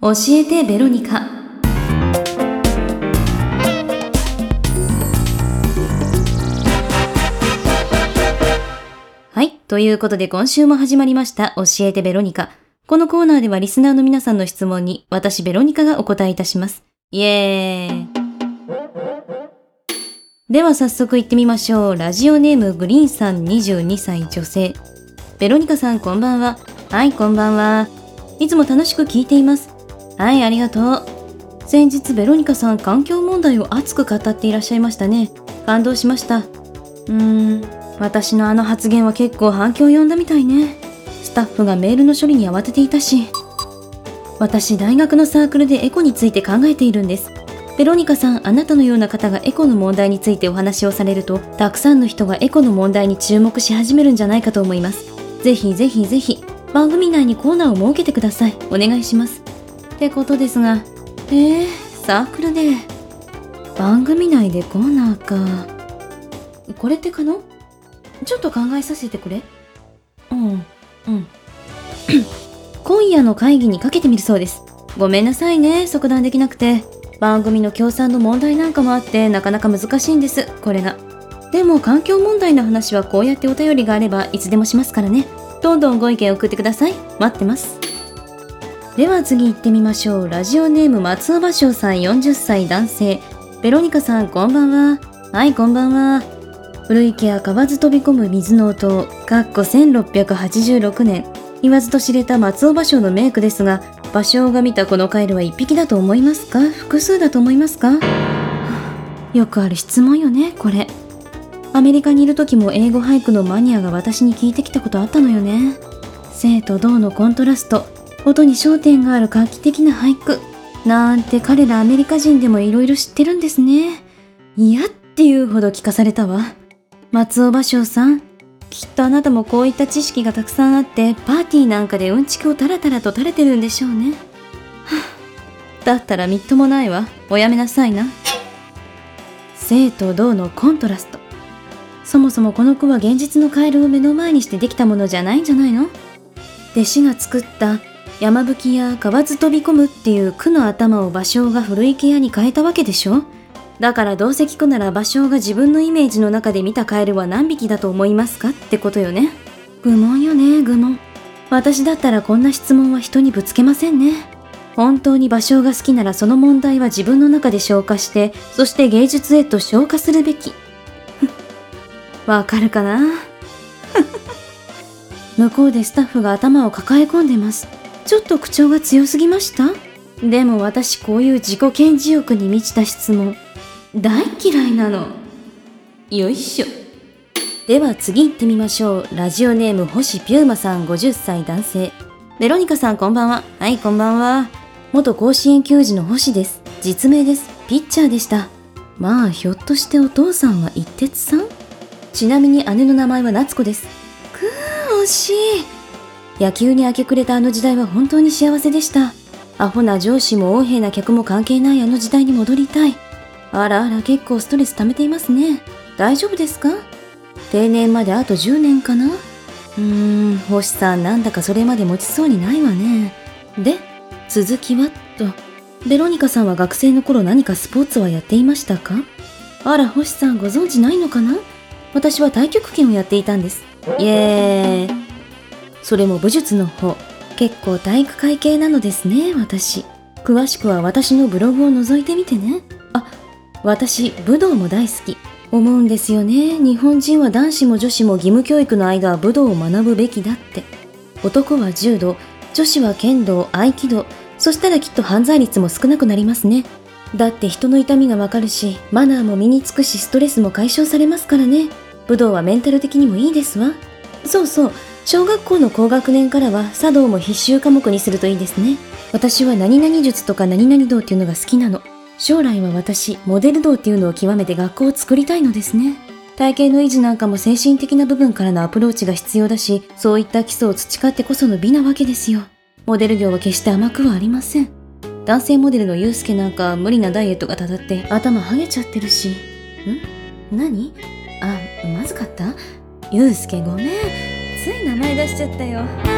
教えてベロニカ。はい、ということで今週も始まりました教えてベロニカ。このコーナーではリスナーの皆さんの質問に私ベロニカがお答えいたします。イエーイ。では早速行ってみましょう。ラジオネームグリーンさん、22歳女性。ベロニカさんこんばんは。はい、こんばんは。いつも楽しく聞いています。はい、ありがとう。先日ベロニカさん環境問題を熱く語っていらっしゃいましたね。感動しました。私のあの発言は結構反響を呼んだみたいね。スタッフがメールの処理に慌てていたし。私大学のサークルでエコについて考えているんです。ベロニカさん、あなたのような方がエコの問題についてお話をされると、たくさんの人がエコの問題に注目し始めるんじゃないかと思います。ぜひぜひぜひ番組内にコーナーを設けてください。お願いします。ってことですが、サークルで番組内でコーナーか。これって可能？ちょっと考えさせてくれ。今夜の会議にかけてみるそうです。ごめんなさいね、即断できなくて。番組の協賛の問題なんかもあってなかなか難しいんです、これが。でも環境問題の話はこうやってお便りがあればいつでもしますからね。どんどんご意見送ってください。待ってます。では次行ってみましょう。ラジオネーム松尾芭蕉さん、40歳男性。ベロニカさんこんばんは。はい、こんばんは。古池や河津飛び込む水の音1686年言わずと知れた松尾芭蕉の名句ですが、芭蕉が見たこのカエルは1匹だと思いますか？複数だと思いますか？よくある質問よね、これ。アメリカにいる時も英語俳句のマニアが私に聞いてきたことあったのよね。静と動のコントラスト、音に焦点がある画期的な俳句なんて彼らアメリカ人でもいろいろ知ってるんですね。いやっていうほど聞かされたわ。松尾芭蕉さん、きっとあなたもこういった知識がたくさんあってパーティーなんかでうんちくをタラタラと垂れてるんでしょうね。だったらみっともないわ。おやめなさいな。静と動のコントラスト。そもそもこの句は現実のカエルを目の前にしてできたものじゃないんじゃないの？弟子が作った山吹や河津飛び込むっていう句の頭を芭蕉が古池屋に変えたわけでしょ。だからどうせ聞くなら芭蕉が自分のイメージの中で見たカエルは何匹だと思いますかってことよね。愚問よね、愚問。私だったらこんな質問は人にぶつけませんね。本当に芭蕉が好きならその問題は自分の中で消化して、そして芸術へと昇華するべき。わかるかな？向こうでスタッフが頭を抱え込んでます。ちょっと口調が強すぎました？でも私こういう自己顕示欲に満ちた質問大嫌いなの。よいしょ。では次行ってみましょう。ラジオネーム星ピューマさん、50歳男性。ベロニカさんこんばんは。はい、こんばんは。元甲子園球児の星です。実名です。ピッチャーでした。まあひょっとしてお父さんは一徹さん？ちなみに姉の名前は夏子です。惜しい。野球に明け暮れたあの時代は本当に幸せでした。アホな上司も横柄な客も関係ないあの時代に戻りたい。あらあら、結構ストレス溜めていますね。大丈夫ですか？定年まであと10年かな？星さんなんだかそれまで持ちそうにないわね。で、続きはと。ベロニカさんは学生の頃何かスポーツはやっていましたか？あら、星さんご存知ないのかな？私は太極拳をやっていたんです。イエーイ。それも武術の方。結構体育会系なのですね、私。詳しくは私のブログを覗いてみてね。私、武道も大好き。思うんですよね。日本人は男子も女子も義務教育の間は武道を学ぶべきだって。男は柔道、女子は剣道、合気道。そしたらきっと犯罪率も少なくなりますね。だって人の痛みがわかるし、マナーも身につくし、ストレスも解消されますからね。武道はメンタル的にもいいですわ。そうそう。小学校の高学年からは茶道も必修科目にするといいですね。私は何々術とか何々道っていうのが好きなの。将来は私、モデル道っていうのを極めて学校を作りたいのですね。体型の維持なんかも精神的な部分からのアプローチが必要だし、そういった基礎を培ってこその美なわけですよ。モデル業は決して甘くはありません。男性モデルのユウスケなんか無理なダイエットがたたって頭はげちゃってるし。何？まずかった？ユウスケごめん。つい名前出しちゃったよ。